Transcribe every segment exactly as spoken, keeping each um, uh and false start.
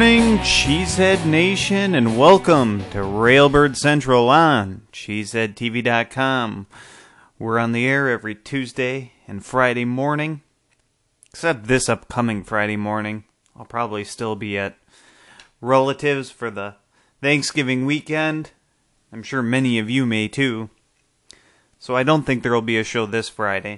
morning, Cheesehead Nation, and welcome to Railbird Central on cheesehead t v dot com. We're on the air every Tuesday and Friday morning, except this upcoming Friday morning. I'll probably still be at relatives for the Thanksgiving weekend. I'm sure many of you may too. So I don't think there will be a show this Friday.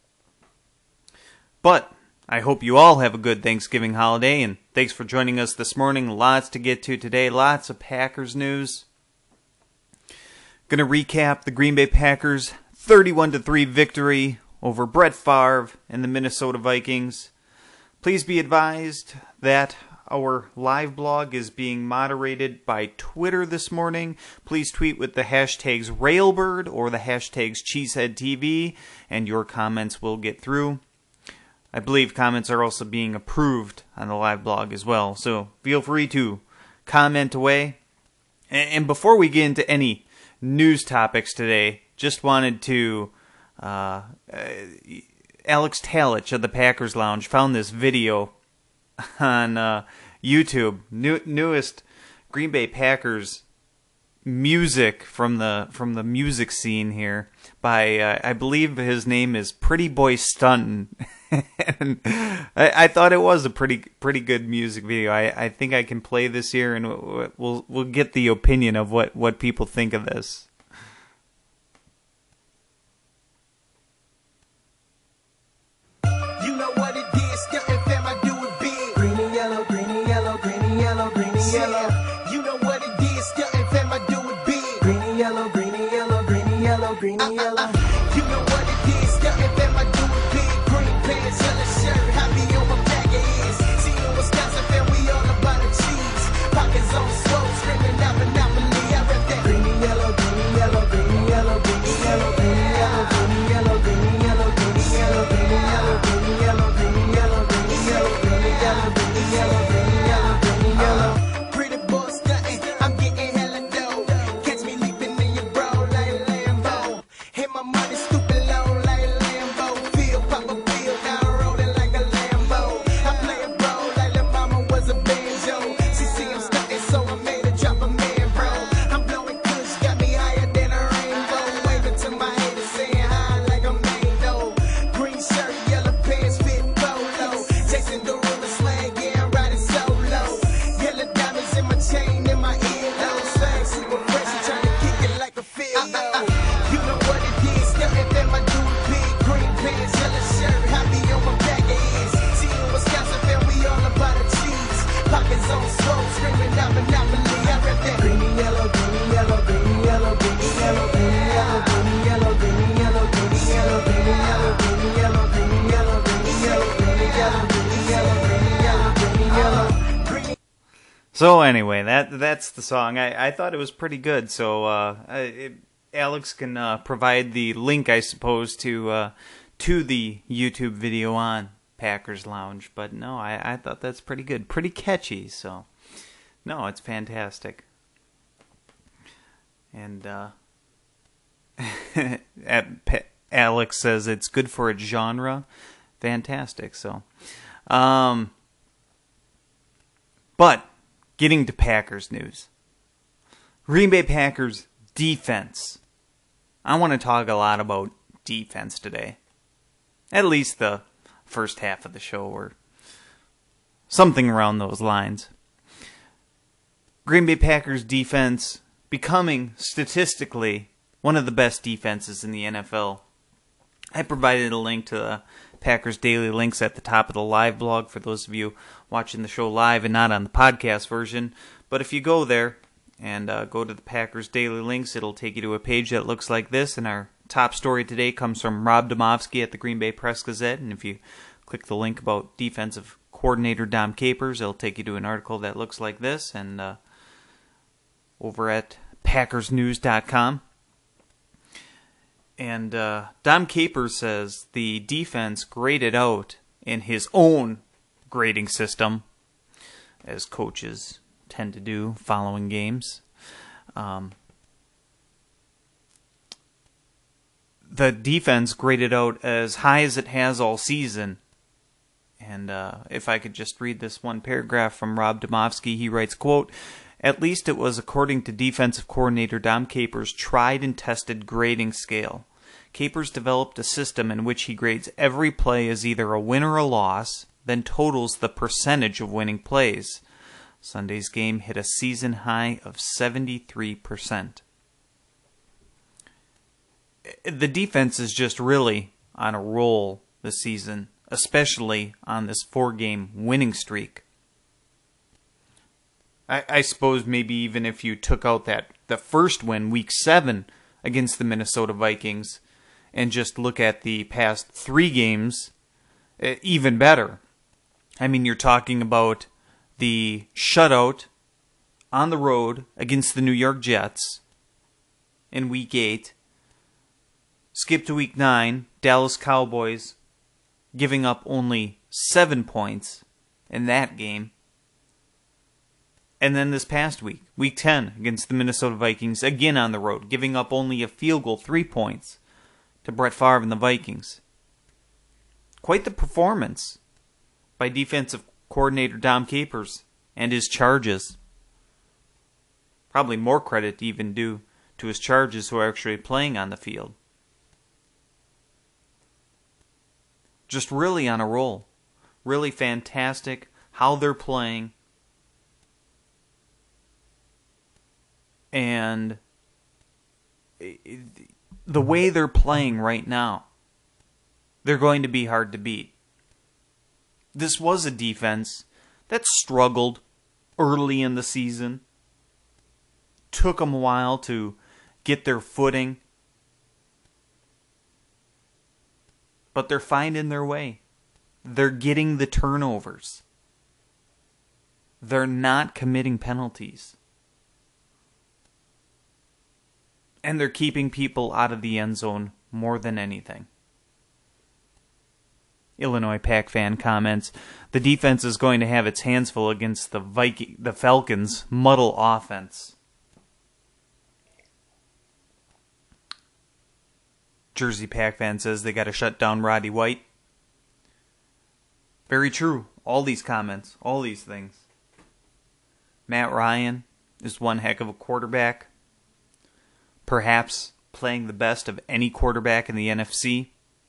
But I hope you all have a good Thanksgiving holiday, and thanks for joining us this morning. Lots to get to today, lots of Packers news. Going to recap the Green Bay Packers' thirty-one to three victory over Brett Favre and the Minnesota Vikings. Please be advised that our live blog is being moderated by Twitter this morning. Please tweet with the hashtags Railbird or the hashtags CheeseheadTV, and your comments will get through. I believe comments are also being approved on the live blog as well, so feel free to comment away. And before we get into any news topics today, just wanted to... Uh, uh, Alex Talich of the Packers Lounge found this video on uh, YouTube, new, newest Green Bay Packers music from the from the music scene here by uh, I believe his name is Pretty Boy Stuntin'. And I, I thought it was a pretty pretty good music video. I, I think I can play this here, and we'll we'll, we'll get the opinion of what, what people think of this. You know what it is, Skeleton fam, I do it big. Green and yellow, green and yellow, green and yellow, green and yellow. You know what it is, Skeleton fam, I do it big. Green and yellow, green and yellow, green and yellow, green and yellow. You know what it is, Skeleton fam, I do it big. Green pants, yellow shirt, happy on my back of his. See you in Wisconsin fam, we all about the cheese. Pockets on swole, screaming out Monopoly. I rep that green and yellow, green and yellow, green and yellow, green and yellow, green and yellow, green and yellow, green and yellow, green and yellow, green and yellow, green and yellow, green and yellow, green and yellow, green and yellow, green and yellow, green and yellow, green and yellow. Pretty boy stuntin', I'm getting hella dough. Catch me leaping in your bro like Lambo. Hit my money stupid low like Lambo. Feel pop a feel now rolling like a Lambo. I play a bro like the mama was a banjo. She see him stuntin', so I made her drop a man, bro. I'm blowing kush, got me higher than a rainbow. Waving to my haters, saying hi like a mango. Green shirt, yellow pants, fit polo. Jason Derulo slang, yeah, I'm riding solo. Yellow diamonds in my chain, in my earlobe. Swag super fresh, I'm trying to kick it like a field goal. You know what it is, Skeleton fam, I do it big. Green pants, yellow shirt, happy on my back of his. See you in Wisconsin fam, we all about the cheese. Pockets on swole, screaming out Monopoly. I rep that green and yellow, green and yellow, green and yellow, green and yellow, green and yellow, green and yellow, green and yellow, green and yellow, green and yellow, green and yellow, green and yellow, green and yellow, green and yellow, green and yellow, green and yellow, green and yellow, green and. So anyway, that that's the song. I, I thought it was pretty good. So uh, it, Alex can uh, provide the link, I suppose, to uh, to the YouTube video on Packers Lounge. But no, I, I thought that's pretty good, pretty catchy. So no, it's fantastic. And uh, Alex says it's good for its genre. Fantastic. So, um, but. Getting to Packers news. Green Bay Packers defense. I want to talk a lot about defense today. At least the first half of the show or something around those lines. Green Bay Packers defense becoming statistically one of the best defenses in the N F L. I provided a link to the Packers Daily Links at the top of the live blog for those of you watching the show live and not on the podcast version. But if you go there and uh, go to the Packers Daily Links, it'll take you to a page that looks like this. And our top story today comes from Rob Demovsky at the Green Bay Press-Gazette. And if you click the link about defensive coordinator Dom Capers, it'll take you to an article that looks like this. And uh, over at Packers News dot com. And uh, Dom Capers says the defense graded out in his own grading system, as coaches tend to do following games. Um, the defense graded out as high as it has all season, And uh, if I could just read this one paragraph from Rob Demovsky, he writes, quote, "At least it was according to defensive coordinator Dom Capers' tried and tested grading scale. Capers developed a system in which he grades every play as either a win or a loss, then totals the percentage of winning plays. Sunday's game hit a season high of seventy-three percent. The defense is just really on a roll this season, especially on this four-game winning streak. I, I suppose maybe even if you took out that the first win, week seven, against the Minnesota Vikings, and just look at the past three games, even better. I mean, you're talking about the shutout on the road against the New York Jets in week eight. Skip to week nine, Dallas Cowboys giving up only seven points in that game. And then this past week, week ten, against the Minnesota Vikings, again on the road, giving up only a field goal, three points, to Brett Favre and the Vikings. Quite the performance by defensive coordinator Dom Capers and his Charges. Probably more credit even due to his Charges who are actually playing on the field. Just really on a roll. Really fantastic how they're playing. And the way they're playing right now, they're going to be hard to beat. This was a defense that struggled early in the season. Took them a while to get their footing. But they're finding their way. They're getting the turnovers. They're not committing penalties. And they're keeping people out of the end zone more than anything. Illinois Pack fan comments, the defense is going to have its hands full against the Viking, the Falcons' muddle offense. Jersey Pack fan says they got to shut down Roddy White. Very true. All these comments, all these things. Matt Ryan is one heck of a quarterback. Perhaps playing the best of any quarterback in the N F C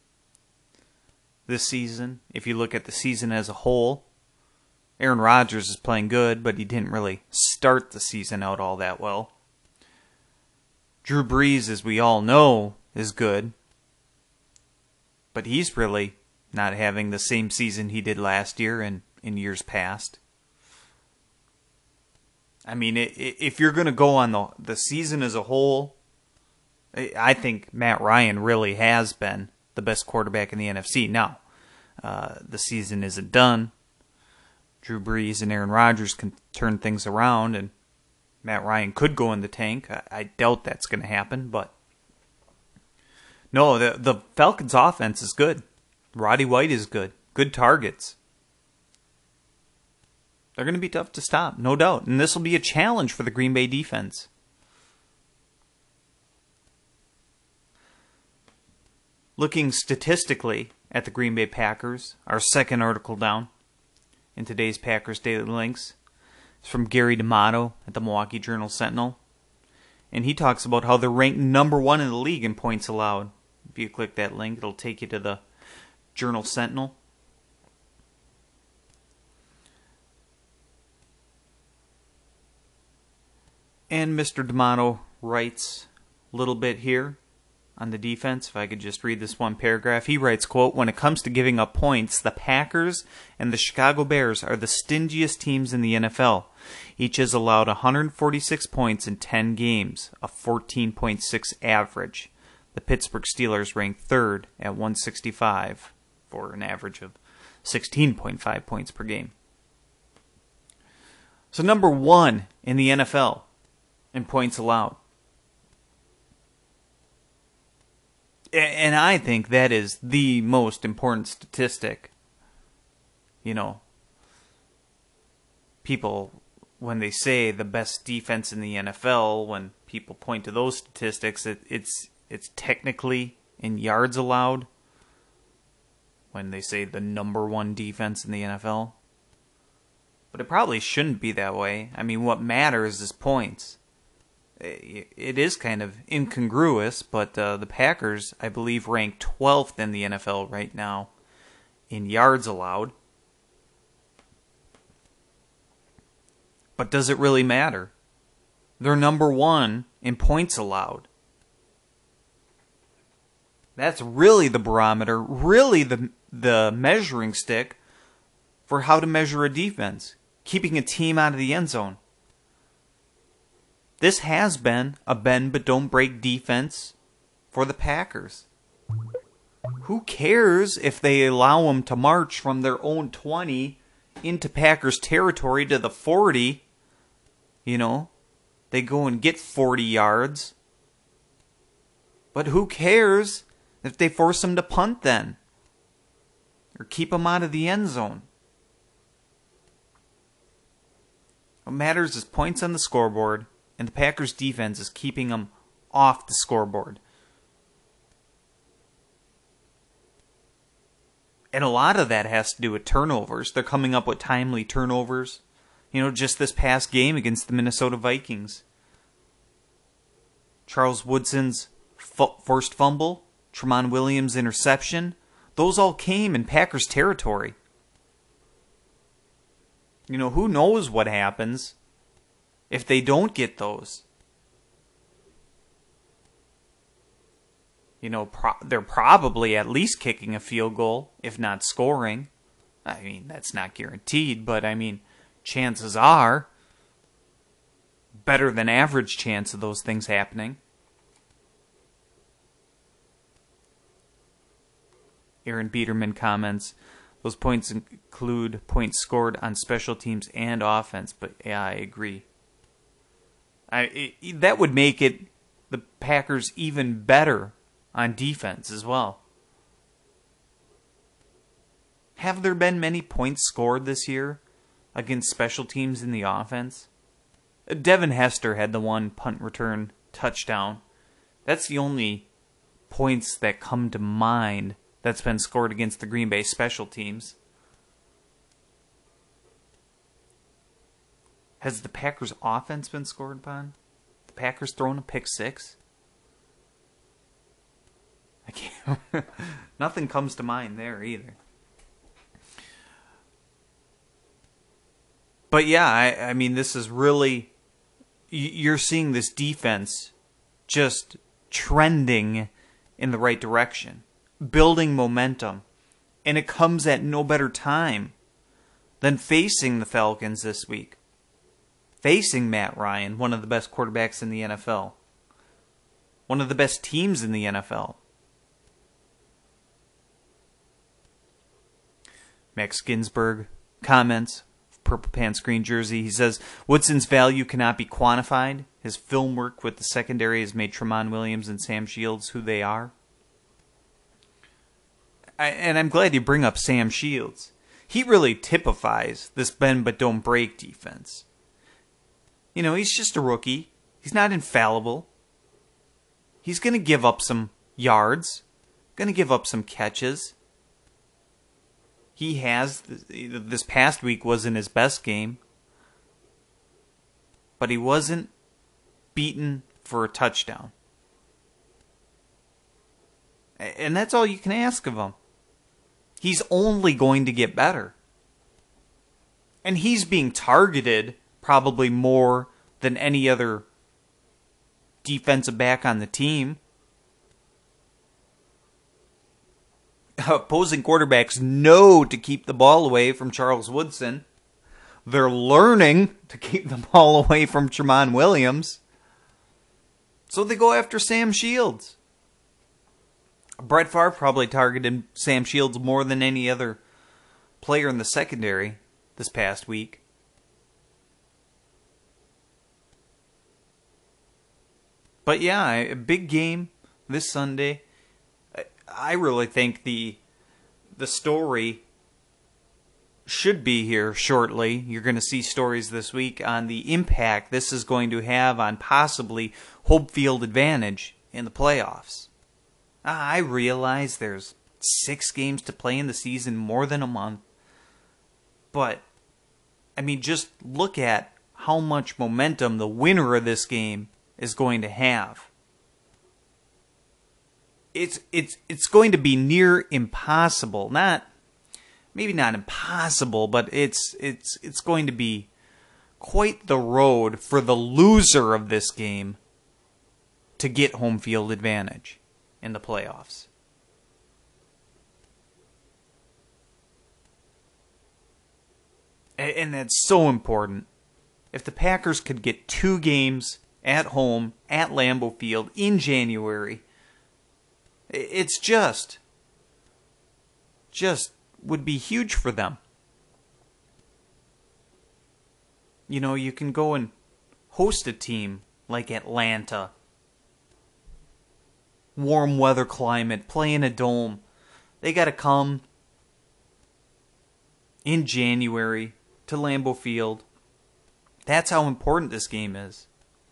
this season. If you look at the season as a whole, Aaron Rodgers is playing good, but he didn't really start the season out all that well. Drew Brees, as we all know, is good, but he's really not having the same season he did last year and in years past. I mean, if you're going to go on the the season as a whole, I think Matt Ryan really has been the best quarterback in the N F C. Now, uh, the season isn't done. Drew Brees and Aaron Rodgers can turn things around, and Matt Ryan could go in the tank. I, I doubt that's going to happen, but no, the the Falcons' offense is good. Roddy White is good. Good targets. They're going to be tough to stop, no doubt. And this will be a challenge for the Green Bay defense. Looking statistically at the Green Bay Packers, our second article down in today's Packers Daily Links is from Gary D'Amato at the Milwaukee Journal-Sentinel. And he talks about how they're ranked number one in the league in points allowed. If you click that link, it'll take you to the Journal-Sentinel. And Mister D'Amato writes a little bit here on the defense. If I could just read this one paragraph. He writes, quote, "When it comes to giving up points, the Packers and the Chicago Bears are the stingiest teams in the N F L. Each has allowed one hundred forty-six points in ten games, a fourteen point six average. The Pittsburgh Steelers rank third at one hundred sixty-five for an average of sixteen point five points per game." So number one in the N F L in points allowed. And I think that is the most important statistic. You know, people, when they say the best defense in the N F L, when people point to those statistics, it, it's it's technically in yards allowed. when they say the number one defense in the N F L. But it probably shouldn't be that way. I mean, what matters is points. It is kind of incongruous, but uh, the Packers, I believe, rank twelfth in the N F L right now in yards allowed. But does it really matter? They're number one in points allowed. That's really the barometer, really the the measuring stick for how to measure a defense. Keeping a team out of the end zone. This has been a bend but don't break defense for the Packers. Who cares if they allow them to march from their own twenty into Packers territory to the forty? You know, they go and get forty yards. But who cares if they force them to punt then? Or keep them out of the end zone? What matters is points on the scoreboard, and the Packers' defense is keeping them off the scoreboard. And a lot of that has to do with turnovers. They're coming up with timely turnovers. You know, just this past game against the Minnesota Vikings. Charles Woodson's f- first fumble, Tramon Williams' interception, those all came in Packers territory. You know, who knows what happens if they don't get those? You know, pro- they're probably at least kicking a field goal, if not scoring. I mean, that's not guaranteed, but I mean, chances are better than average chance of those things happening. Aaron Biederman comments, those points include points scored on special teams and offense, but yeah, I agree. I it, that would make it the Packers even better on defense as well. Have there been many points scored this year against special teams in the offense? Devin Hester had the one punt return touchdown. That's the only points that come to mind that's been scored against the Green Bay special teams. Has the Packers offense been scored upon? The Packers thrown a pick six? I can't. Nothing comes to mind there either. But yeah, I, I mean, this is really, you're seeing this defense just trending in the right direction, building momentum, and it comes at no better time than facing the Falcons this week. Facing Matt Ryan, one of the best quarterbacks in the N F L. One of the best teams in the N F L. Max Ginsburg comments, Purple Pants Green Jersey. He says, Woodson's value cannot be quantified. His film work with the secondary has made Tramon Williams and Sam Shields who they are. I, and I'm glad you bring up Sam Shields. He really typifies this bend but don't break defense. You know, he's just a rookie. He's not infallible. He's going to give up some yards. Going to give up some catches. He has, this past week wasn't his best game. But he wasn't beaten for a touchdown. And that's all you can ask of him. He's only going to get better. And he's being targeted probably more than any other defensive back on the team. Opposing quarterbacks know to keep the ball away from Charles Woodson. They're learning to keep the ball away from Tramon Williams. So they go after Sam Shields. Brett Favre probably targeted Sam Shields more than any other player in the secondary this past week. But yeah, a big game this Sunday. I really think the the story should be here shortly. You're going to see stories this week on the impact this is going to have on possibly home field advantage in the playoffs. I realize there's six games to play in the season, more than a month. But, I mean, just look at how much momentum the winner of this game is going to have. It's it's it's going to be near impossible. Not maybe not impossible, but it's it's it's going to be quite the road for the loser of this game to get home field advantage in the playoffs. And that's so important. If the Packers could get two games at home at Lambeau Field in January, it's just, just would be huge for them. You know, you can go and host a team like Atlanta. Warm weather climate, play in a dome. They got to come in January to Lambeau Field. That's how important this game is.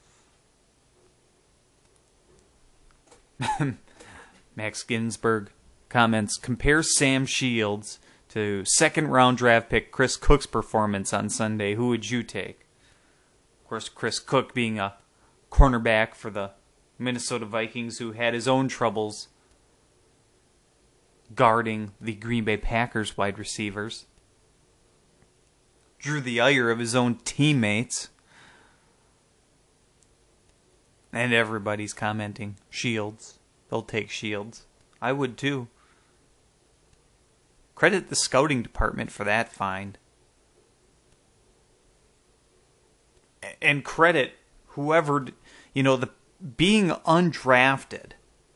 Max Ginsburg comments, compare Sam Shields to second round draft pick Chris Cook's performance on Sunday. Who would you take? Of course, Chris Cook being a cornerback for the Minnesota Vikings who had his own troubles guarding the Green Bay Packers wide receivers. Drew the ire of his own teammates. And everybody's commenting, Shields. They'll take Shields. I would too. Credit the scouting department for that find. And credit whoever, you know, the being undrafted.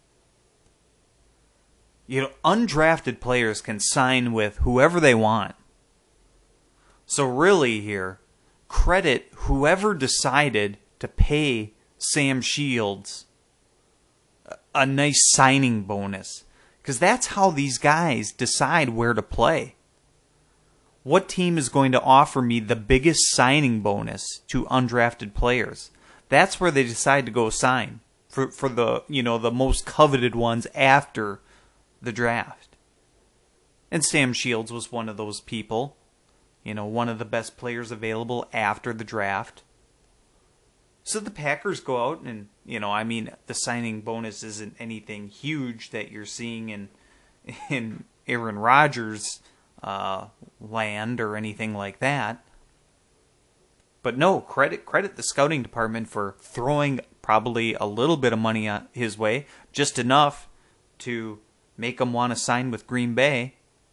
You know, undrafted players can sign with whoever they want. So really here, credit whoever decided to pay Sam Shields a nice signing bonus. Because that's how these guys decide where to play. What team is going to offer me the biggest signing bonus to undrafted players? That's where they decide to go sign for for the, you know, the most coveted ones after the draft. And Sam Shields was one of those people. You know, one of the best players available after the draft. So the Packers go out and, you know, I mean, the signing bonus isn't anything huge that you're seeing in in Aaron Rodgers' uh, land or anything like that. But no, credit credit the scouting department for throwing probably a little bit of money his way, just enough to make him want to sign with Green Bay.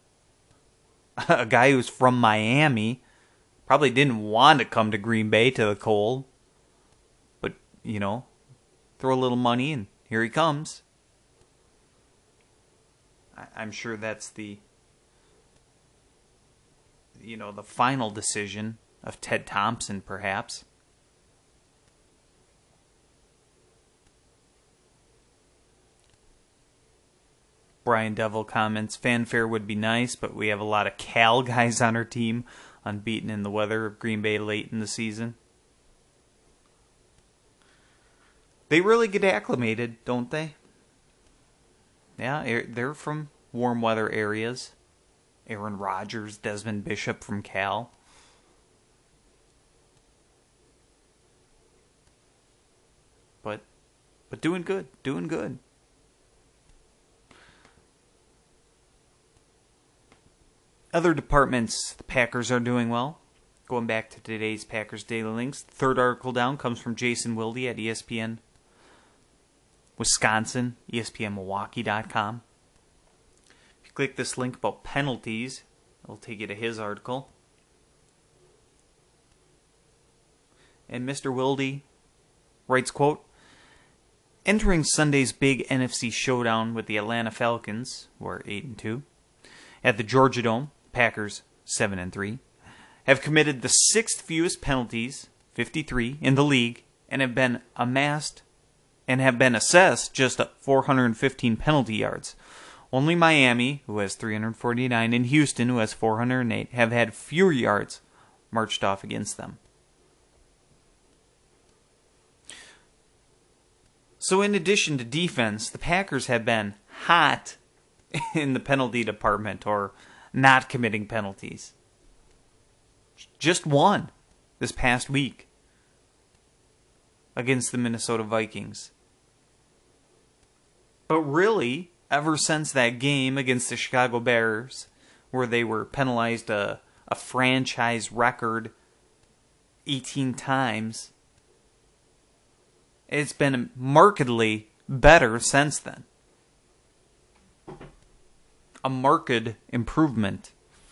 A guy who's from Miami probably didn't want to come to Green Bay to the cold. But, you know, throw a little money and here he comes. I'm sure that's the, you know, the final decision of Ted Thompson, perhaps. Brian Devil comments, fanfare would be nice, but we have a lot of Cal guys on our team, unbeaten in the weather of Green Bay late in the season. They really get acclimated, don't they? Yeah, they're from warm weather areas. Aaron Rodgers, Desmond Bishop from Cal. But, but doing good, doing good. Other departments, the Packers are doing well. Going back to today's Packers Daily Links, the third article down comes from Jason Wilde at E S P N Wisconsin, E S P N Milwaukee dot com. If you click this link about penalties, it'll take you to his article. And Mister Wilde writes, quote, entering Sunday's big N F C showdown with the Atlanta Falcons, who are eight and two, at the Georgia Dome, Packers seven and three, have committed the sixth fewest penalties, fifty-three, in the league, and have been amassed and have been assessed just four hundred fifteen penalty yards. Only Miami, who has three hundred forty-nine, and Houston, who has four hundred eight, have had fewer yards marched off against them. So in addition to defense, the Packers have been hot in the penalty department or not committing penalties. Just one this past week against the Minnesota Vikings. But really, ever since that game against the Chicago Bears, where they were penalized a, a franchise record eighteen times, it's been markedly better since then. A marked improvement.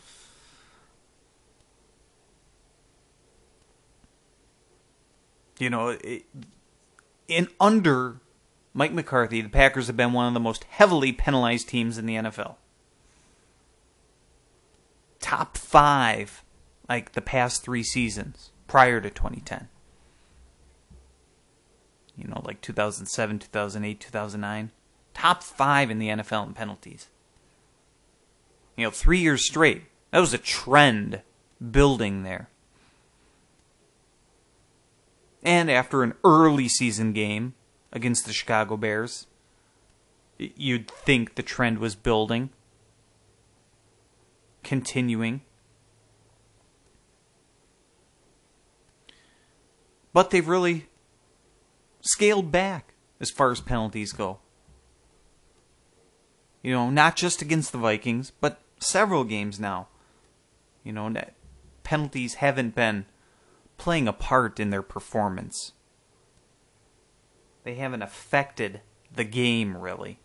You know, it, in under Mike McCarthy, the Packers have been one of the most heavily penalized teams in the N F L. Top five, like the past three seasons prior to twenty ten. You know, like two thousand seven, two thousand eight, two thousand nine. Top five in the N F L in penalties. You know, three years straight. That was a trend building there. And after an early season game against the Chicago Bears, you'd think the trend was building, continuing. But they've really scaled back as far as penalties go. You know, not just against the Vikings, but several games now. You know, penalties haven't been playing a part in their performance. They haven't affected the game, really.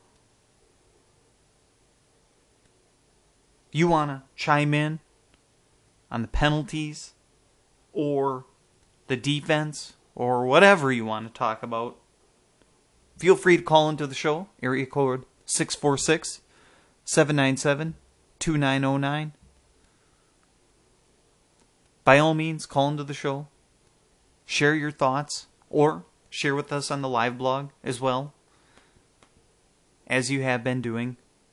You want to chime in on the penalties or the defense or whatever you want to talk about? Feel free to call into the show. Area code six four six, seven nine seven, two nine zero nine. By all means, call into the show. Share your thoughts or share with us on the live blog as well, as you have been doing.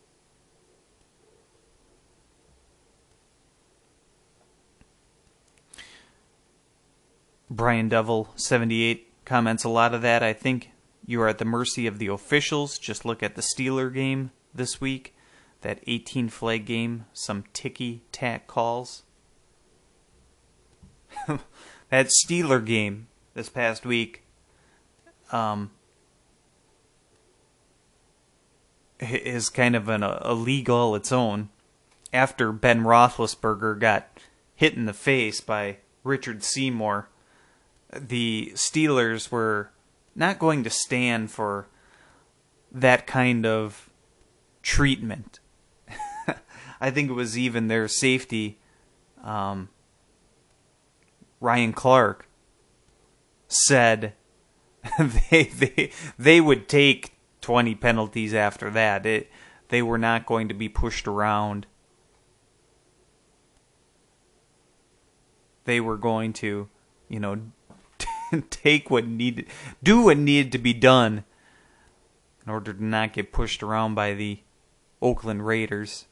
Brian Devil seventy-eight comments a lot of that. I think you are at the mercy of the officials. Just look at the Steeler game this week. That eighteen flag game. Some ticky-tack calls. That Steeler game this past week um, is kind of an, a league all its own. After Ben Roethlisberger got hit in the face by Richard Seymour, the Steelers were not going to stand for that kind of treatment. I think it was even their safety, um, Ryan Clark, said they they they would take twenty penalties after that. It they were not going to be pushed around. They were going to, you know, take what needed, do what needed to be done in order to not get pushed around by the Oakland Raiders.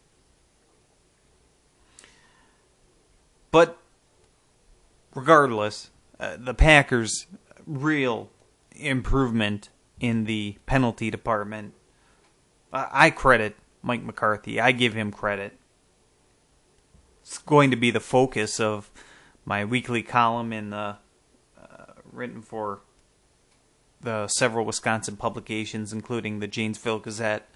But regardless, uh, the Packers' real improvement in the penalty department, uh, I credit Mike McCarthy. I give him credit. It's going to be the focus of my weekly column in the uh, written for the several Wisconsin publications, including the Janesville Gazette,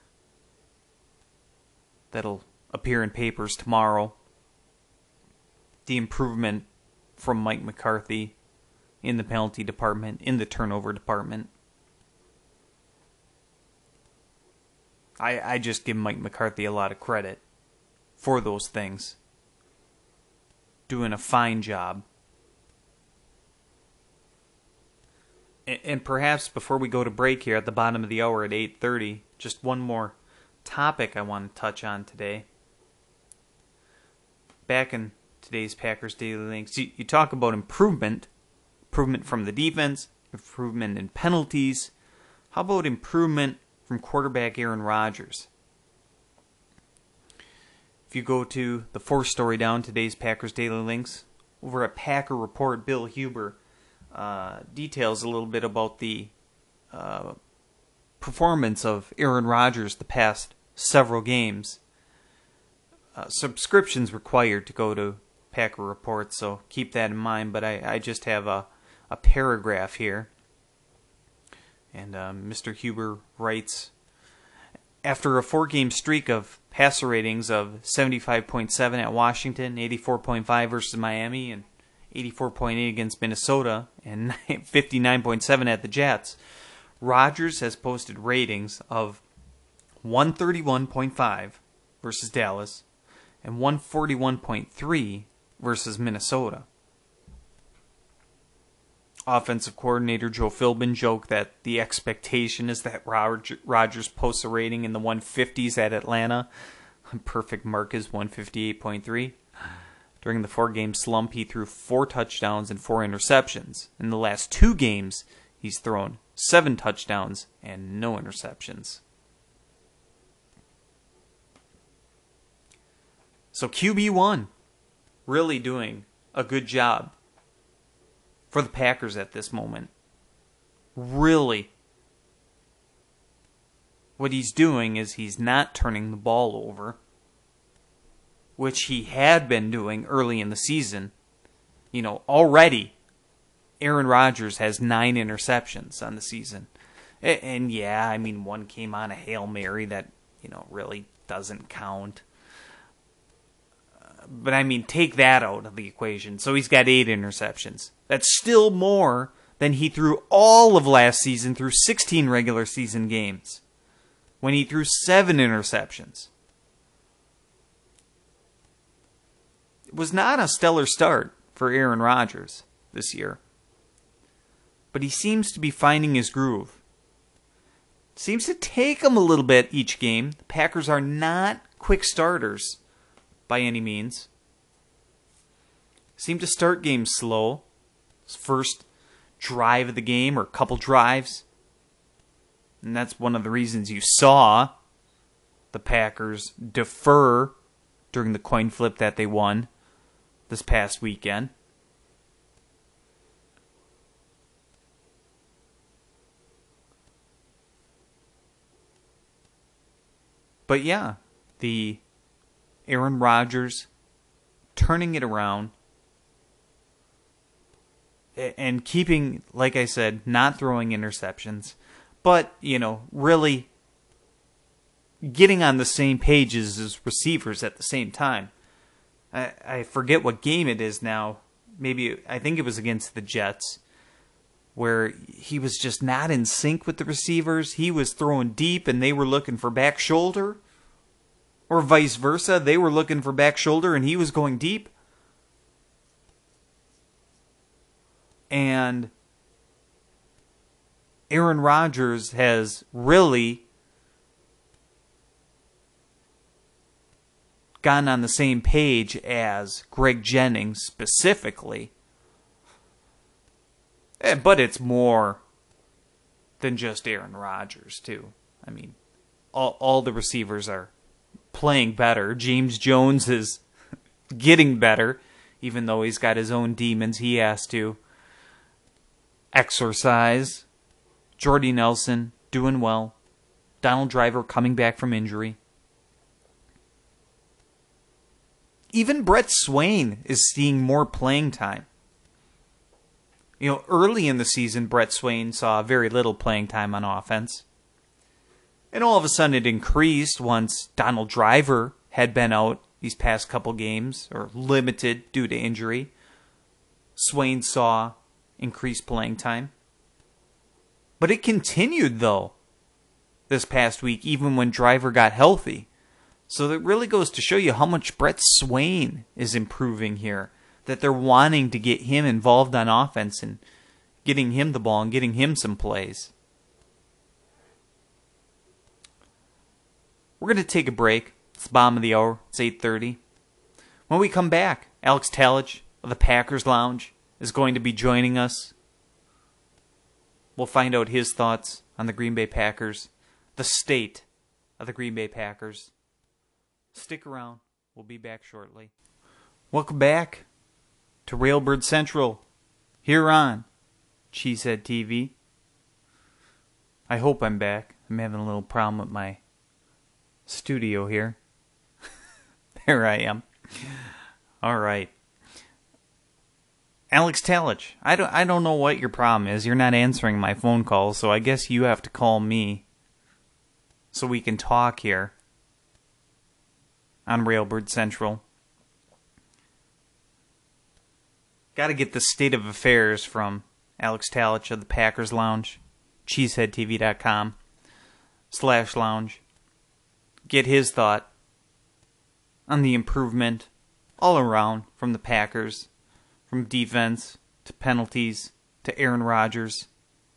that'll appear in papers tomorrow. The improvement from Mike McCarthy in the penalty department, in the turnover department. I I just give Mike McCarthy a lot of credit for those things. Doing a fine job. And, and perhaps before we go to break here at the bottom of the hour at eight thirty, just one more topic I want to touch on today. Back in today's Packers Daily Links, you, you talk about improvement, improvement from the defense, improvement in penalties. How about improvement from quarterback Aaron Rodgers? If you go to the fourth story down, today's Packers Daily Links, over at Packer Report, Bill Huber uh, details a little bit about the uh, performance of Aaron Rodgers the past several games. Uh, subscriptions required to go to Packer Report, so keep that in mind. But I, I just have a, a paragraph here. And um, Mister Huber writes, after a four-game streak of passer ratings of seventy-five point seven at Washington, eighty-four point five versus Miami, and eighty-four point eight against Minnesota, and fifty-nine point seven at the Jets, Rodgers has posted ratings of one thirty-one point five versus Dallas and one forty-one point three versus Minnesota. Offensive coordinator Joe Philbin joked that the expectation is that Rodgers posts a rating in the one fifties at Atlanta. Perfect mark is one fifty-eight point three. During the four-game slump, he threw four touchdowns and four interceptions. In the last two games, he's thrown seven touchdowns and no interceptions. So Q B one, really doing a good job for the Packers at this moment. Really. What he's doing is he's not turning the ball over, which he had been doing early in the season. You know, already Aaron Rodgers has nine interceptions on the season. And, and yeah, I mean, one came on a Hail Mary that, you know, really doesn't count. But I mean, take that out of the equation. So he's got eight interceptions. That's still more than he threw all of last season through sixteen regular season games, when he threw seven interceptions. It was not a stellar start for Aaron Rodgers this year, but he seems to be finding his groove. It seems to take him a little bit each game. The Packers are not quick starters by any means. Seem to start games slow. His first drive of the game, or couple drives. And that's one of the reasons you saw the Packers defer during the coin flip that they won this past weekend. But yeah, the Aaron Rodgers turning it around and keeping, like I said, not throwing interceptions, but, you know, really getting on the same page as his receivers at the same time. I, I forget what game it is now. Maybe, I think it was against the Jets, where he was just not in sync with the receivers. He was throwing deep and they were looking for back shoulder. Or vice versa. They were looking for back shoulder and he was going deep. And Aaron Rodgers has really gotten on the same page as Greg Jennings specifically. But it's more than just Aaron Rodgers, too. I mean, all, all the receivers are playing better. James Jones is getting better, even though he's got his own demons he has to exorcise. Jordy Nelson doing well. Donald Driver coming back from injury. Even Brett Swain is seeing more playing time. You know, early in the season, Brett Swain saw very little playing time on offense. And all of a sudden it increased once Donald Driver had been out these past couple games, or limited due to injury. Swain saw increased playing time. But it continued, though, this past week, even when Driver got healthy. So that really goes to show you how much Brett Swain is improving here. That they're wanting to get him involved on offense and getting him the ball and getting him some plays. We're going to take a break. It's the bottom of the hour. It's eight thirty. When we come back, Alex Talich of the Packers Lounge is going to be joining us. We'll find out his thoughts on the Green Bay Packers, the state of the Green Bay Packers. Stick around. We'll be back shortly. Welcome back to Railbird Central here on Cheesehead T V. I hope I'm back. I'm having a little problem with my studio here. There I am. All right. Alex Talich, I don't, I don't know what your problem is. You're not answering my phone calls, so I guess you have to call me so we can talk here on Railbird Central. Got to get the state of affairs from Alex Talich of the Packers Lounge, cheesehead t v dot com slash lounge. Get his thought on the improvement all around from the Packers, from defense to penalties to Aaron Rodgers.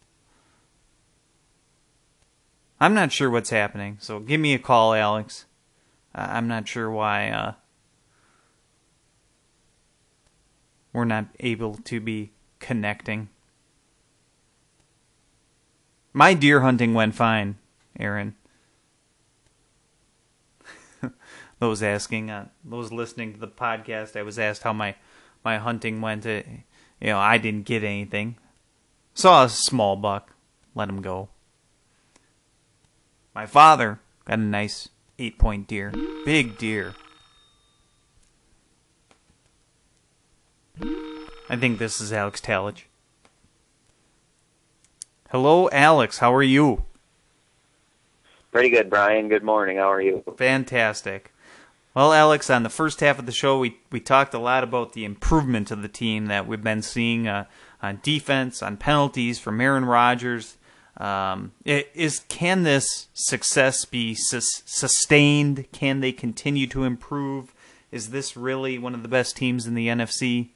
I'm not sure what's happening, so give me a call, Alex. Uh, I'm not sure why uh, we're not able to be connecting. My deer hunting went fine, Aaron. Those asking, uh, those listening to the podcast, I was asked how my, my hunting went. Uh, you know, I didn't get anything. Saw a small buck. Let him go. My father got a nice eight-point deer. Big deer. I think this is Alex Talich. Hello, Alex. How are you? Pretty good, Brian. Good morning. How are you? Fantastic. Well, Alex, on the first half of the show, we, we talked a lot about the improvement of the team that we've been seeing uh, on defense, on penalties from Aaron Rodgers. Um, is can this success be sus- sustained? Can they continue to improve? Is this really one of the best teams in the N F C?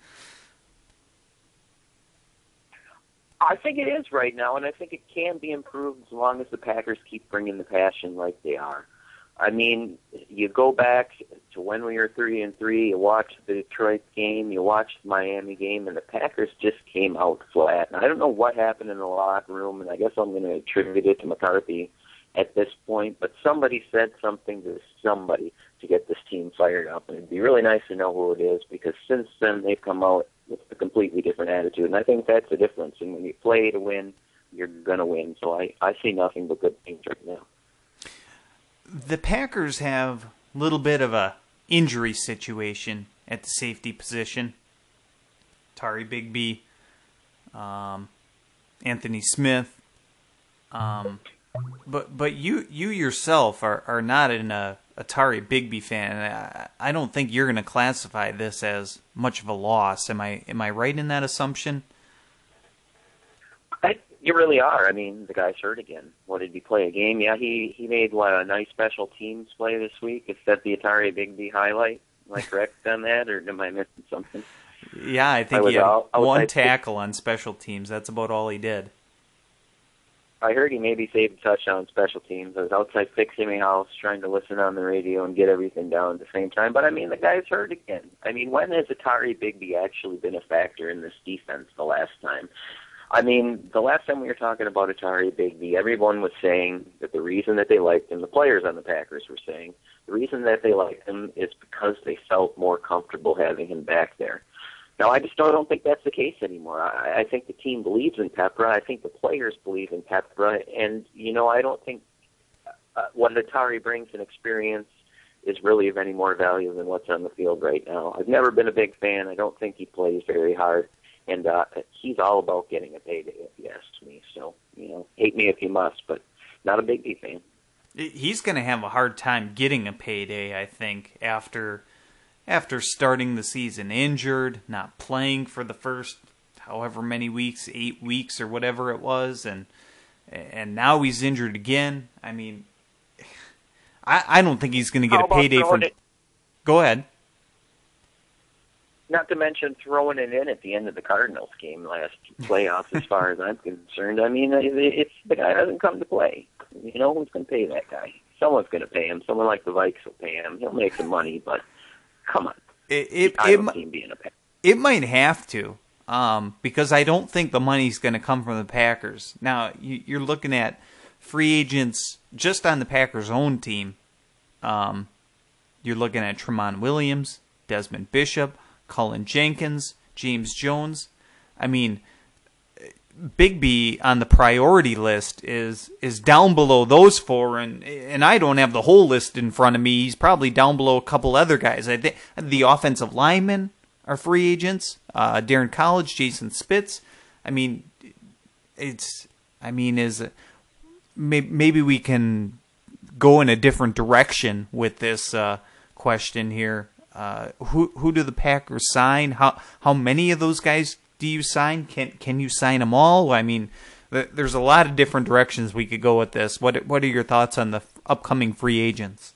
I think it is right now, and I think it can be improved as long as the Packers keep bringing the passion like they are. I mean, you go back to when we were three and three. You watch the Detroit game, you watch the Miami game, and the Packers just came out flat. And I don't know what happened in the locker room, and I guess I'm going to attribute it to McCarthy at this point. But somebody said something to somebody to get this team fired up, and it'd be really nice to know who it is, because since then they've come out with a completely different attitude, and I think that's the difference. And when you play to win, you're going to win. So I, I see nothing but good things right now. The Packers have a little bit of a injury situation at the safety position. Tari Bigby, um, Anthony Smith, um, but but you you yourself are, are not an a Tari Bigby fan. I, I don't think you're going to classify this as much of a loss. Am I am I right in that assumption? I, you really are. I mean, the guy's hurt again. What, did he play a game? Yeah, he, he made what, a nice special teams play this week. Is that the Atari Bigby highlight? Am I correct on that, or am I missing something? Yeah, I think I he had out, one tackle on special teams. That's about all he did. I heard he maybe saved a touchdown on special teams. I was outside fixing my house, trying to listen on the radio and get everything down at the same time. But, I mean, the guy's hurt again. I mean, when has Atari Bigby actually been a factor in this defense the last time? I mean, the last time we were talking about Atari Bigby, everyone was saying that the reason that they liked him, the players on the Packers were saying, the reason that they liked him is because they felt more comfortable having him back there. Now, I just don't, don't think that's the case anymore. I, I think the team believes in Peprah. I think the players believe in Peprah. And, you know, I don't think uh, what Atari brings in experience is really of any more value than what's on the field right now. I've never been a big fan. I don't think he plays very hard. And uh, he's all about getting a payday, if you ask me. So, you know, hate me if you must, but not a Bigby fan. He's going to have a hard time getting a payday, I think, after after starting the season injured, not playing for the first however many weeks, eight weeks or whatever it was, and and now he's injured again. I mean, I, I don't think he's going to get How a payday from... It- Go ahead. Not to mention throwing it in at the end of the Cardinals game last playoffs, as far as I'm concerned. I mean, if the guy doesn't come to play, you know, who's going to pay that guy? Someone's going to pay him. Someone like the Vikes will pay him. He'll make some money, but come on. It it, I don't it, see him being a Packer. It might have to, um, because I don't think the money's going to come from the Packers. Now, you, you're looking at free agents just on the Packers' own team. Um, you're looking at Tramon Williams, Desmond Bishop, Cullen Jenkins, James Jones. I mean, Bigby on the priority list is is down below those four, and and I don't have the whole list in front of me. He's probably down below a couple other guys. I think the offensive linemen are free agents. Uh, Darren College, Jason Spitz. I mean, it's. I mean, is maybe we can go in a different direction with this uh, question here. Uh, who who do the Packers sign? How how many of those guys do you sign? Can can you sign them all? I mean, th- there's a lot of different directions we could go with this. What what are your thoughts on the f- upcoming free agents?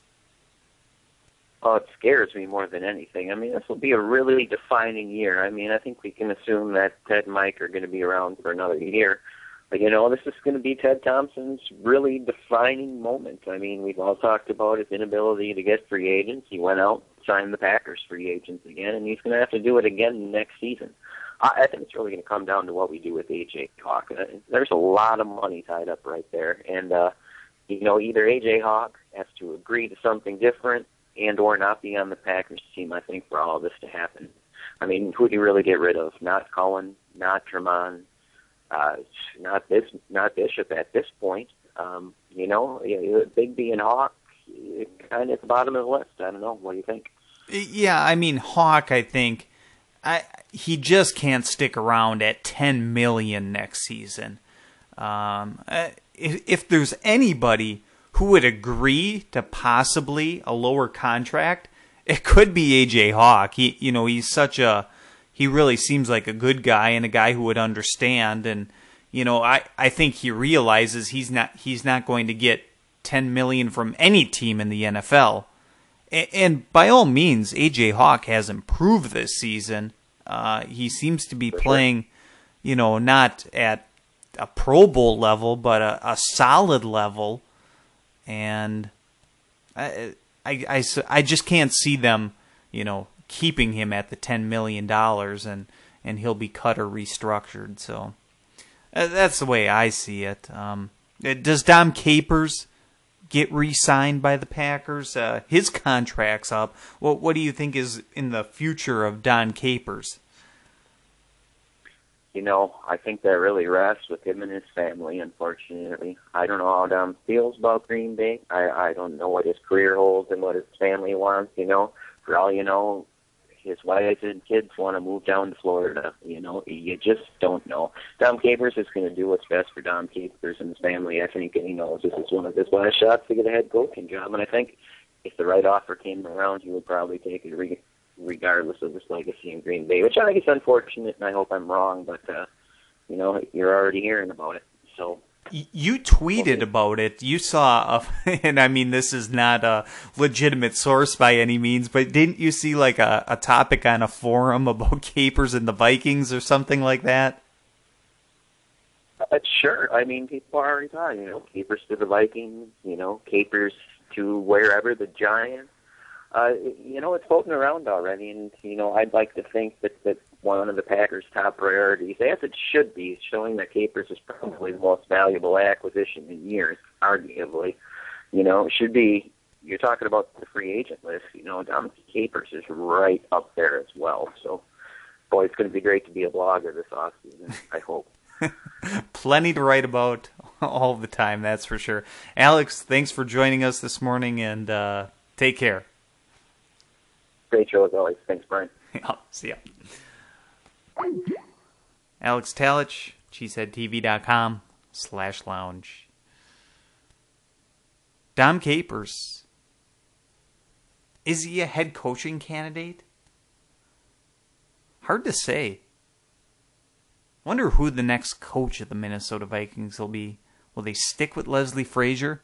Oh, it scares me more than anything. I mean, this will be a really defining year. I mean, I think we can assume that Ted and Mike are going to be around for another year. But, you know, this is going to be Ted Thompson's really defining moment. I mean, we've all talked about his inability to get free agents. He went out, signed the Packers free agents again, and he's going to have to do it again next season. I, I think it's really going to come down to what we do with A J Hawk. Uh, there's a lot of money tied up right there. And, uh, you know, either A J Hawk has to agree to something different and or not be on the Packers team, I think, for all of this to happen. I mean, who do you really get rid of? Not Cohen, not Tremont. Uh, not this, not Bishop at this point. Um, you know, Bigby and Hawk, kind of at the bottom of the list. I don't know. What do you think? Yeah, I mean, Hawk, I think, I he just can't stick around at ten million next season. Um, if, if there's anybody who would agree to possibly a lower contract, it could be A J Hawk. He, you know, he's such a He really seems like a good guy and a guy who would understand. And, you know, I, I think he realizes he's not he's not going to get ten million dollars from any team in the N F L. And, and by all means, A J Hawk has improved this season. Uh, he seems to be playing, you know, not at a Pro Bowl level, but a, a solid level. And I, I, I, I just can't see them, you know, keeping him at the ten million dollars and, and he'll be cut or restructured. So uh, that's the way I see it. Um, does Dom Capers get re-signed by the Packers? Uh, his contract's up. What, what do you think is in the future of Don Capers? You know, I think that really rests with him and his family, unfortunately. I don't know how Dom feels about Green Bay. I, I don't know what his career holds and what his family wants, you know. For all you know, his wife and kids want to move down to Florida. You know, you just don't know. Dom Capers is going to do what's best for Dom Capers and his family, I think, and he knows this is one of his last shots to get a head coaching job. And I think if the right offer came around, he would probably take it re- regardless of his legacy in Green Bay, which I think is unfortunate, and I hope I'm wrong, but, uh, you know, you're already hearing about it. So. You tweeted about it. You saw, a, and I mean, this is not a legitimate source by any means, but didn't you see like a, a topic on a forum about Capers and the Vikings or something like that? Uh, sure. I mean, people are already talking, you know, Capers to the Vikings, you know, Capers to wherever, the Giants. Uh, you know, it's floating around already, and, you know, I'd like to think that, that one of the Packers' top priorities, as it should be, showing that Capers is probably the most valuable acquisition in years, arguably. You know, it should be, you're talking about the free agent list, you know, Dom Capers is right up there as well. So, boy, it's going to be great to be a blogger this offseason, I hope. Plenty to write about all the time, that's for sure. Alex, thanks for joining us this morning, and uh, take care. Great show as always. Thanks, Brian. See ya. Alex Talich, cheeseheadtv.com slash lounge. Dom Capers. Is he a head coaching candidate? Hard to say. Wonder who the next coach of the Minnesota Vikings will be. Will they stick with Leslie Frazier?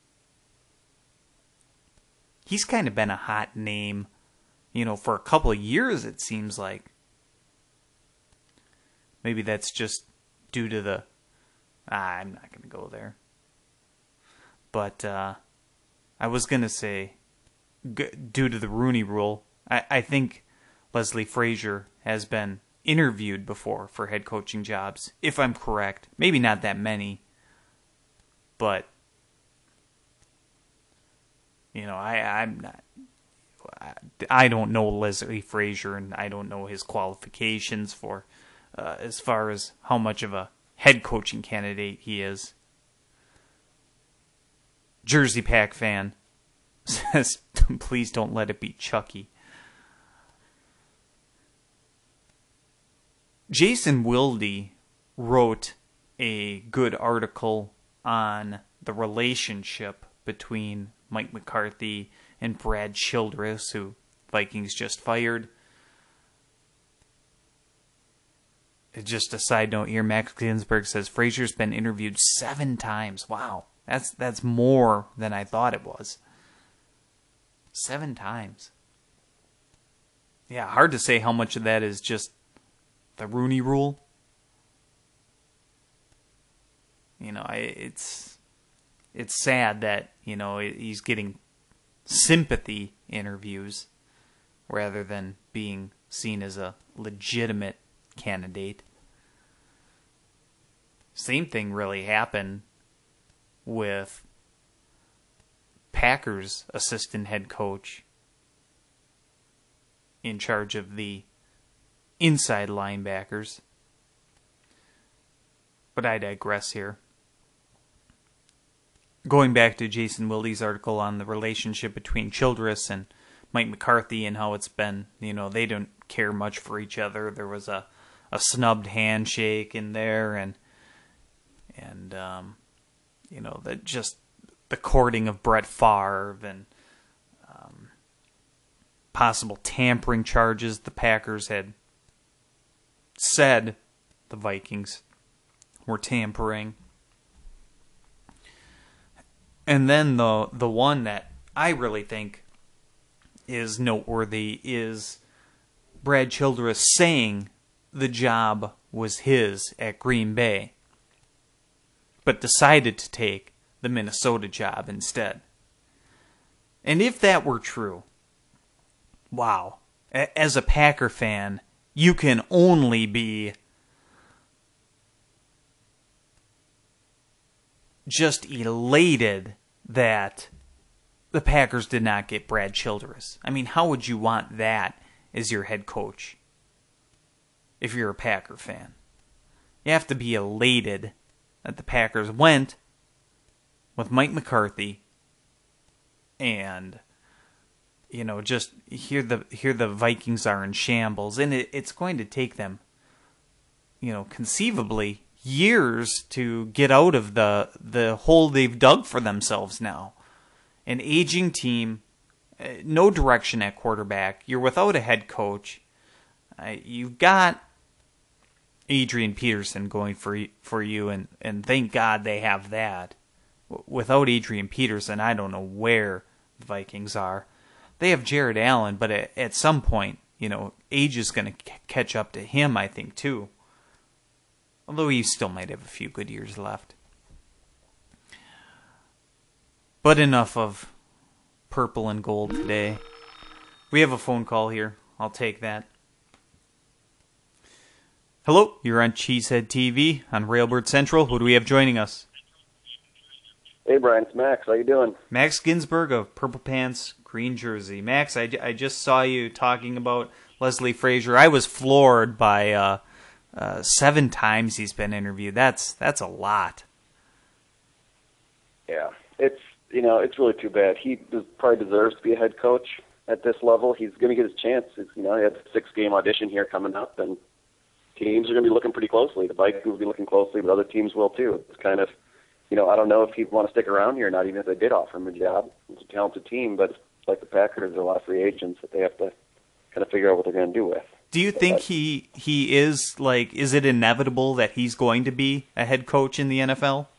He's kind of been a hot name, you know, for a couple of years, it seems like. Maybe that's just due to the... Ah, I'm not going to go there. But uh, I was going to say, g- due to the Rooney Rule, I, I think Leslie Frazier has been interviewed before for head coaching jobs, if I'm correct. Maybe not that many. But, you know, I, I'm not... I don't know Leslie Frazier, and I don't know his qualifications for... Uh, as far as how much of a head coaching candidate he is. Jersey Pack fan says, please don't let it be Chucky. Jason Wilde wrote a good article on the relationship between Mike McCarthy and Brad Childress, who Vikings just fired. Just a side note here, Max Ginsberg says Frazier's been interviewed seven times. Wow, that's that's more than I thought it was. Seven times. Yeah, hard to say how much of that is just the Rooney Rule. You know, I, it's it's sad that, you know, he's getting sympathy interviews rather than being seen as a legitimate candidate. Same thing really happened with Packers assistant head coach in charge of the inside linebackers. But I digress here. Going back to Jason Wilde's article on the relationship between Childress and Mike McCarthy and how it's been, you know, they don't care much for each other. There was a, a snubbed handshake in there, and and um, you know, that just the courting of Brett Favre and um, possible tampering charges the Packers had said the Vikings were tampering. And then the the one that I really think is noteworthy is Brad Childress saying the job was his at Green Bay, but decided to take the Minnesota job instead. And if that were true, wow, as a Packer fan, you can only be just elated that the Packers did not get Brad Childress. I mean, how would you want that as your head coach if you're a Packer fan? You have to be elated that the Packers went with Mike McCarthy and, you know, just here the here the Vikings are in shambles, and it, it's going to take them, you know, conceivably years to get out of the the hole they've dug for themselves now. An aging team, no direction at quarterback. You're without a head coach. Uh, you've got Adrian Peterson going for for you, and, and thank God they have that. Without Adrian Peterson, I don't know where the Vikings are. They have Jared Allen, but at, at some point, you know, age is going to c- catch up to him, I think, too. Although he still might have a few good years left. But enough of purple and gold today. We have a phone call here. I'll take that. Hello, you're on Cheesehead T V on Railbird Central. Who do we have joining us? Hey, Brian, it's Max. How you doing? Max Ginsberg of Purple Pants, Green Jersey. Max, I, I just saw you talking about Leslie Frazier. I was floored by uh, uh, seven times he's been interviewed. That's that's a lot. Yeah, it's you know it's really too bad. He does, probably deserves to be a head coach at this level. He's going to get his chance. It's, you know, he had a six-game audition here coming up, and teams are going to be looking pretty closely. The Vikings will be looking closely, but other teams will too. It's kind of, you know, I don't know if he'd want to stick around here or not, even if they did offer him a job. It's a talented team, but like the Packers, there are a lot of free agents that they have to kind of figure out what they're going to do with. Do you think he he is, like, is it inevitable that he's going to be a head coach in the N F L?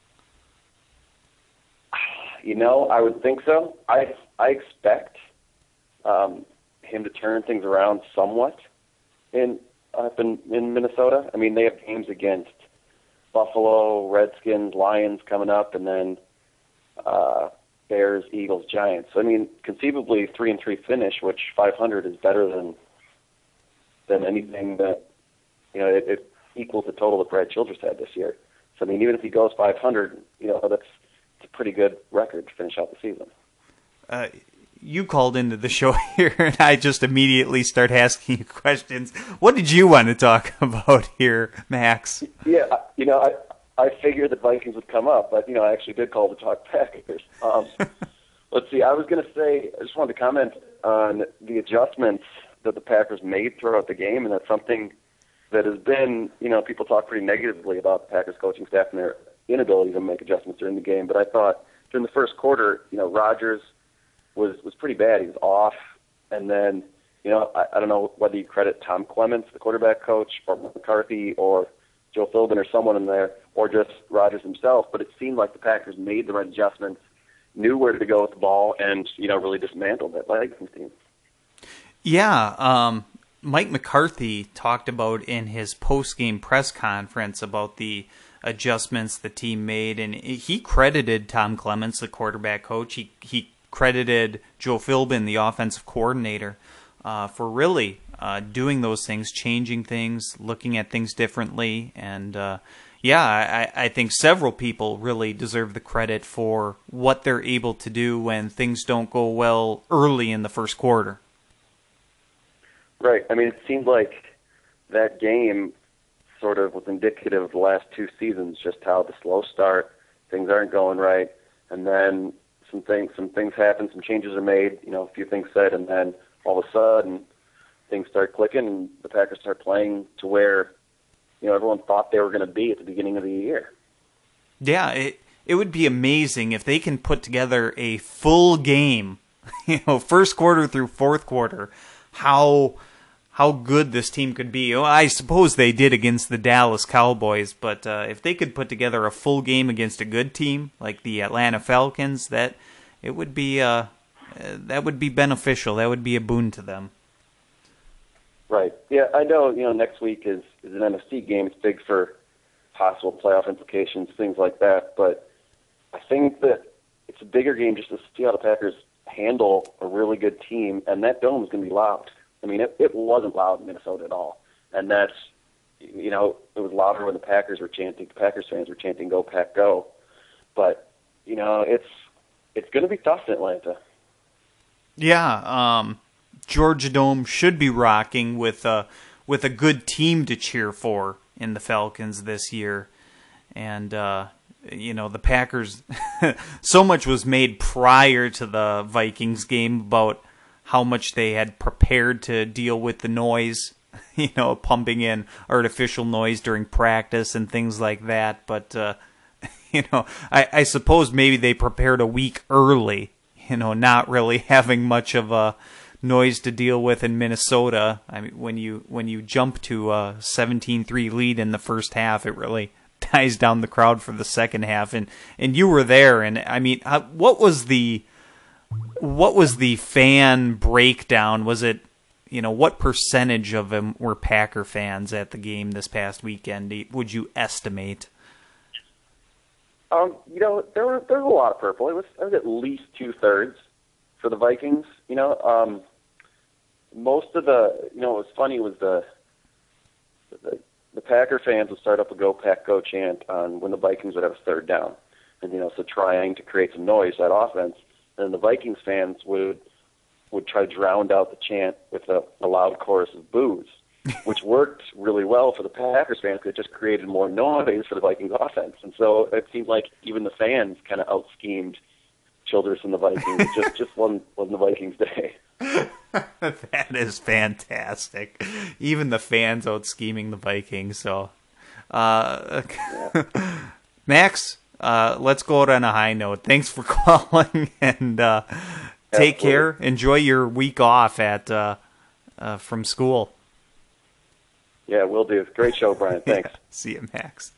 You know, I would think so. I I expect um, him to turn things around somewhat in up in, in Minnesota. I mean, they have games against Buffalo, Redskins, Lions coming up, and then uh, Bears, Eagles, Giants. So, I mean, conceivably three and three finish, which five hundred is better than than anything that, you know, it, it equals the total that Brad Childress had this year. So, I mean, even if he goes five hundred, you know, that's it's a pretty good record to finish out the season. Uh, you called into the show here, and I just immediately start asking you questions. What did you want to talk about here, Max? Yeah, you know, I I figured the Vikings would come up, but, you know, I actually did call to talk Packers. Um, let's see, I was going to say, I just wanted to comment on the adjustments that the Packers made throughout the game, and that's something that has been, you know, people talk pretty negatively about the Packers coaching staff and their inability to make adjustments during the game. But I thought during the first quarter, you know, Rodgers was was pretty bad. He was off, and then, you know, I, I don't know whether you credit Tom Clements, the quarterback coach, or McCarthy, or Joe Philbin, or someone in there, or just Rodgers himself. But it seemed like the Packers made the right adjustments, knew where to go with the ball, and, you know, really dismantled that Vikings team. Yeah, um, Mike McCarthy talked about in his post-game press conference about the adjustments the team made, and he credited Tom Clements, the quarterback coach. He he credited Joe Philbin, the offensive coordinator, uh, for really uh, doing those things, changing things, looking at things differently. And, uh, yeah, I, I think several people really deserve the credit for what they're able to do when things don't go well early in the first quarter. Right. I mean, it seemed like that game sort of was indicative of the last two seasons, just how the slow start, things aren't going right, and then some things some things happen, some changes are made, you know, a few things said, and then all of a sudden things start clicking and the Packers start playing to where, you know, everyone thought they were going to be at the beginning of the year. Yeah, it it would be amazing if they can put together a full game, you know, first quarter through fourth quarter, how how good this team could be. Well, I suppose they did against the Dallas Cowboys, but uh, if they could put together a full game against a good team like the Atlanta Falcons, that it would be uh, that would be beneficial. That would be a boon to them. Right. Yeah, I know. You know, next week is is an N F C game. It's big for possible playoff implications, things like that. But I think that it's a bigger game just to see how the Packers handle a really good team, and that dome is going to be loud. I mean, it, it wasn't loud in Minnesota at all. And that's, you know, it was louder when the Packers were chanting, the Packers fans were chanting, "Go Pack, go." But, you know, it's it's going to be tough in Atlanta. Yeah, um, Georgia Dome should be rocking with a, with a good team to cheer for in the Falcons this year. And, uh, you know, the Packers, so much was made prior to the Vikings game about how much they had prepared to deal with the noise, you know, pumping in artificial noise during practice and things like that. But, uh, you know, I, I suppose maybe they prepared a week early, you know, not really having much of a noise to deal with in Minnesota. I mean, when you when you jump to a seventeen three lead in the first half, it really ties down the crowd for the second half. And, and you were there, and I mean, what was the What was the fan breakdown? Was it, you know, what percentage of them were Packer fans at the game this past weekend, would you estimate? Um, you know, there were there was a lot of purple. It was, it was at least two thirds for the Vikings. You know, um, most of the, you know, what was funny was the, the the Packer fans would start up a "Go Pack Go" chant on when the Vikings would have a third down, and you know, so trying to create some noise that offense. And the Vikings fans would would try to drown out the chant with a, a loud chorus of boos, which worked really well for the Packers fans because it just created more noise for the Vikings offense. And so it seemed like even the fans kind of out-schemed Childress and the Vikings. It just, just wasn't, wasn't the Vikings' day. That is fantastic. Even the fans out-scheming the Vikings. So, uh, yeah. Max, Uh, let's go out on a high note. Thanks for calling, and uh, take Absolutely. care. Enjoy your week off at uh, uh, from school. Yeah, will do. Great show, Brian. Thanks. Yeah. See you, Max.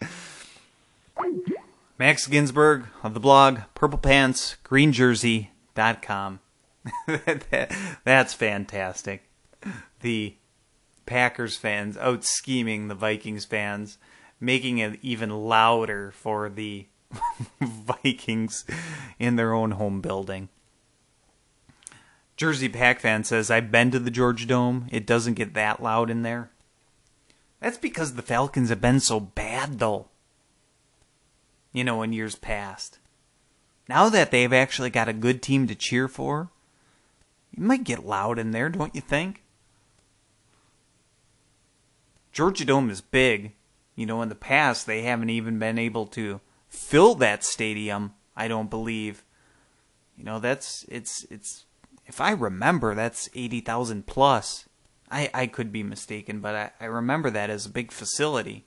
Max Ginsberg of the blog purple pants green jersey dot com. that, that's fantastic. The Packers fans out scheming the Vikings fans, making it even louder for the Vikings in their own home building. Jersey Pack fan says, I've been to the Georgia Dome. It doesn't get that loud in there. That's because the Falcons have been so bad, though. You know, in years past. Now that they've actually got a good team to cheer for, it might get loud in there, don't you think? Georgia Dome is big. You know, in the past, they haven't even been able to fill that stadium, I don't believe. You know, that's, it's, it's, if I remember, that's eighty thousand plus. I, I could be mistaken, but I, I remember that as a big facility.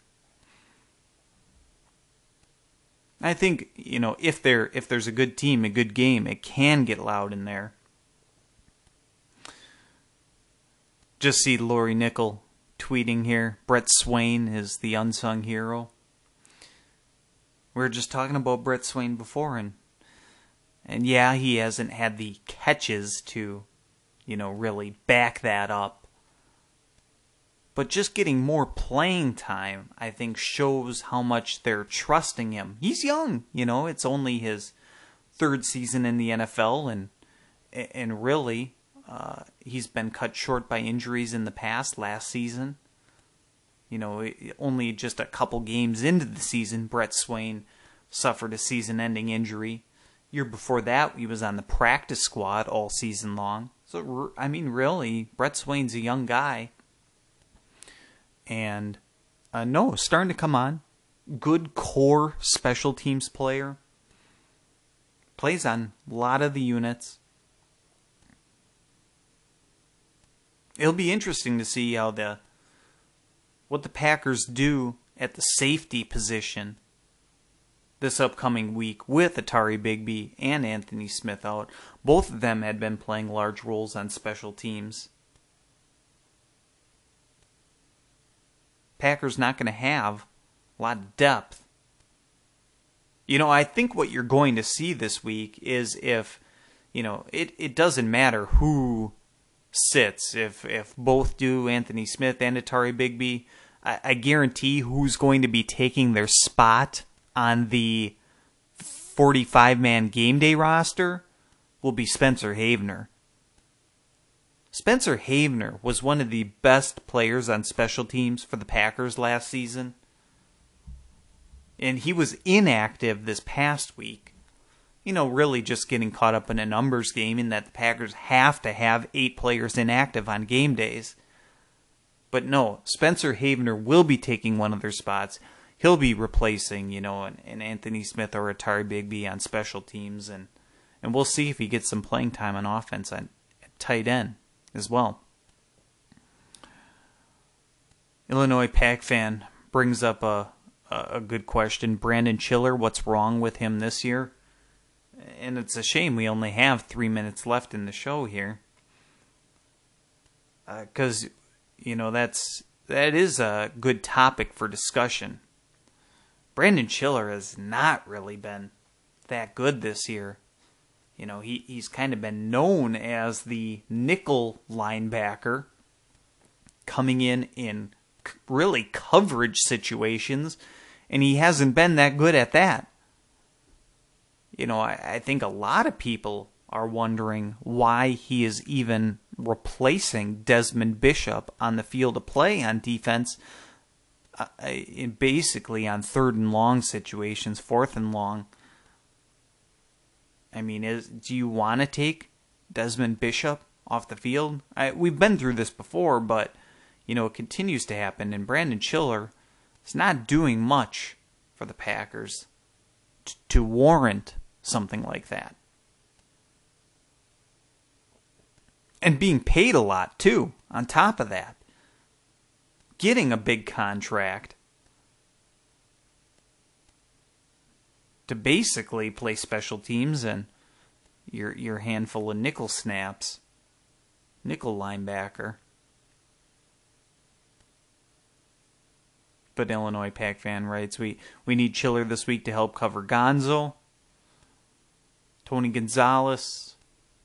I think, you know, if there if there's a good team, a good game, it can get loud in there. Just see Lori Nickel tweeting here. Brett Swain is the unsung hero. We were just talking about Brett Swain before, and and yeah, he hasn't had the catches to, you know, really back that up. But just getting more playing time, I think, shows how much they're trusting him. He's young, you know, it's only his third season in the N F L, and and really, uh, he's been cut short by injuries in the past. Last season, you know, only just a couple games into the season, Brett Swain suffered a season-ending injury. Year before that, he was on the practice squad all season long. So, I mean, really, Brett Swain's a young guy. And, uh, no, starting to come on. Good core special teams player. Plays on a lot of the units. It'll be interesting to see how the what the Packers do at the safety position this upcoming week with Atari Bigby and Anthony Smith out. Both of them had been playing large roles on special teams. Packers not going to have a lot of depth. You know, I think what you're going to see this week is if, you know, it, it doesn't matter who sits. If if both do, Anthony Smith and Atari Bigby, I, I guarantee who's going to be taking their spot on the forty-five man game day roster will be Spencer Havener. Spencer Havener was one of the best players on special teams for the Packers last season. And he was inactive this past week. You know, really just getting caught up in a numbers game in that the Packers have to have eight players inactive on game days. But no, Spencer Havener will be taking one of their spots. He'll be replacing, you know, an, an Anthony Smith or Atari Bigby on special teams. And, and we'll see if he gets some playing time on offense on at tight end as well. Illinois Pack fan brings up a, a a good question. Brandon Chiller, what's wrong with him this year? And it's a shame we only have three minutes left in the show here, because uh, you know that's that is a good topic for discussion. Brandon Chiller has not really been that good this year. You know, he, he's kind of been known as the nickel linebacker, coming in in really coverage situations, and he hasn't been that good at that. You know, I, I think a lot of people are wondering why he is even replacing Desmond Bishop on the field of play on defense, uh, basically on third and long situations, fourth and long. I mean, is, do you want to take Desmond Bishop off the field? I, we've been through this before, but, you know, it continues to happen. And Brandon Chiller is not doing much for the Packers t- to warrant something like that. And being paid a lot, too, on top of that. Getting a big contract to basically play special teams and your your handful of nickel snaps. Nickel linebacker. But Illinois Pack fan writes, we, we need Chiller this week to help cover Gonzo. Tony Gonzalez.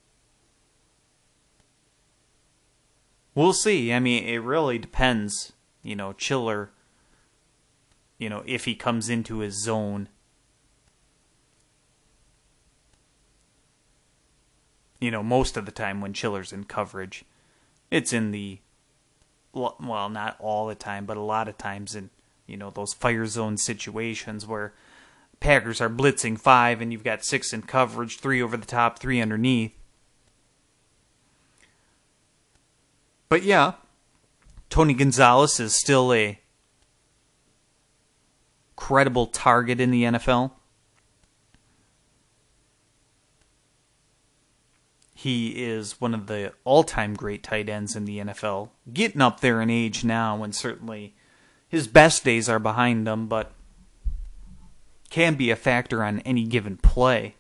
We'll see. I mean, it really depends. You know, Chiller, you know, if he comes into his zone. You know, most of the time when Chiller's in coverage, it's in the, well, not all the time, but a lot of times in, you know, those fire zone situations where Packers are blitzing five and you've got six in coverage, three over the top, three underneath. But yeah, Tony Gonzalez is still a credible target in the N F L. He is one of the all-time great tight ends in the N F L. Getting up there in age now, and certainly his best days are behind him, but can be a factor on any given play.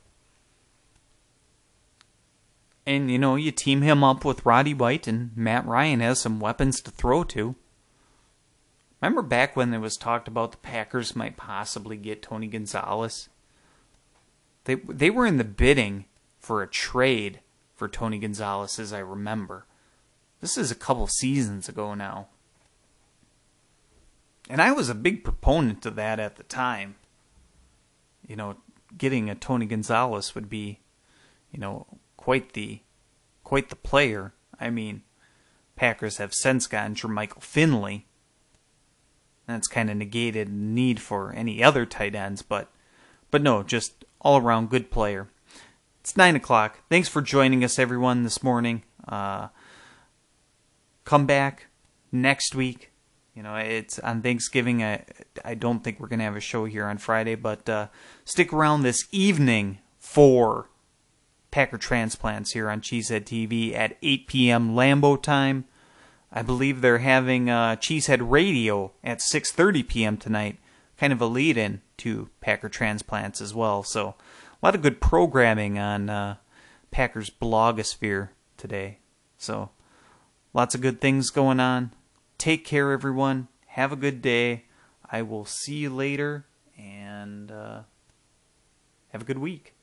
And, you know, you team him up with Roddy White, and Matt Ryan has some weapons to throw to. Remember back when there was talked about the Packers might possibly get Tony Gonzalez? They they were in the bidding for a trade for Tony Gonzalez, as I remember. This is a couple seasons ago now. And I was a big proponent of that at the time. You know, getting a Tony Gonzalez would be, you know, quite the quite the player. I mean, Packers have since gotten Jermichael Finley. That's kind of negated the need for any other tight ends, but but no, just all-around good player. It's nine o'clock. Thanks for joining us, everyone, this morning. Uh, come back next week. You know, it's on Thanksgiving. I, I don't think we're going to have a show here on Friday, but uh, stick around this evening for Packer Transplants here on Cheesehead T V at eight p.m. Lambeau time. I believe they're having uh, Cheesehead Radio at six thirty p.m. tonight. Kind of a lead-in to Packer Transplants as well. So a lot of good programming on uh, Packers blogosphere today. So lots of good things going on. Take care, everyone. Have a good day. I will see you later, and uh, have a good week.